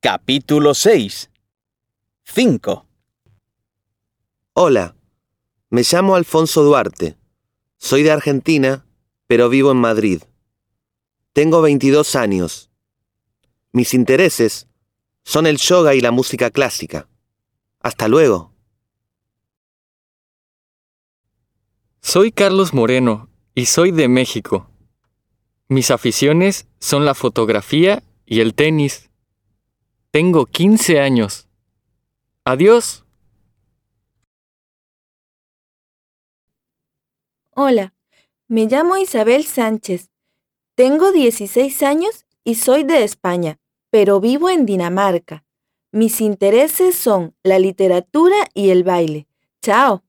Capítulo 6. 5. Hola, me llamo Alfonso Duarte. Soy de Argentina, pero vivo en Madrid. Tengo 22 años. Mis intereses son el yoga y la música clásica. Hasta luego. Soy Carlos Moreno y soy de México. Mis aficiones son la fotografía y el tenis. Tengo 15 años. Adiós. Hola, me llamo Isabel Sánchez. Tengo 16 años y soy de España, pero vivo en Dinamarca. Mis intereses son la literatura y el baile. Chao.